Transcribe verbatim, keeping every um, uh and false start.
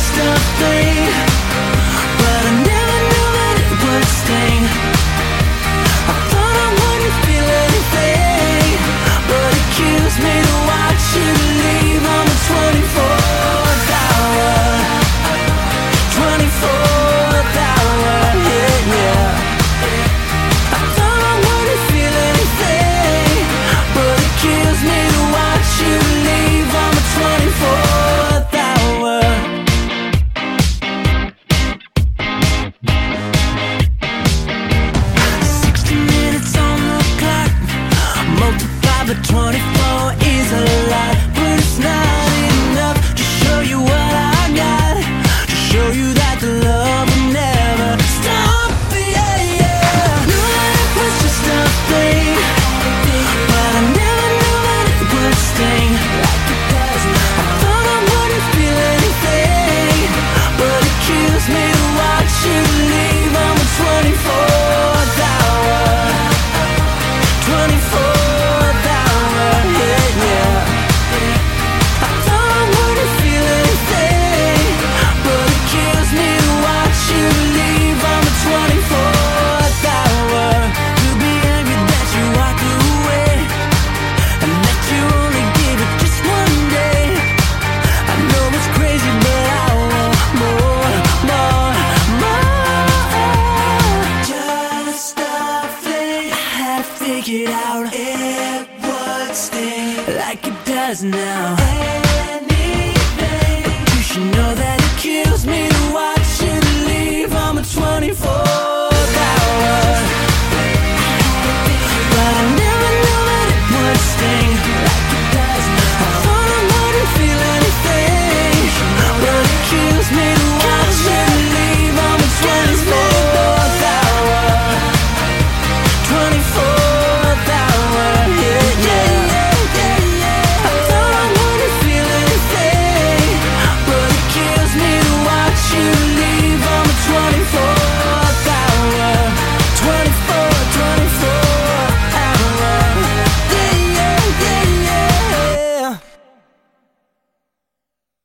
just a thing, but I never knew that it would sting. I thought I wouldn't feel anything, but it kills me to watch you leave on the twenty-fourth hour. twenty-fourth hour, yeah, yeah. I thought I wouldn't feel anything, but it kills me to watch you leave on the twenty-fourth hour. sixty minutes on the clock, multiplied by twenty-four is a lot, but it's not enough to show you what I got, to show you that the love will never stop, yeah, yeah. Knew that it was just a thing, but I never knew that it would sting like it does now. I thought I wouldn't feel anything, but it kills me to watch you leave on the twenty-fourth hour. twenty-fourth hour, yeah, yeah. I thought I wouldn't feel anything, but it kills me to watch you leave on the twenty-fourth hour. To be angry that you walked away, and that you only gave it just one day. I know it's crazy, but I want more, more, more. Just a thing, I had to figure it out. It would sting like it does now.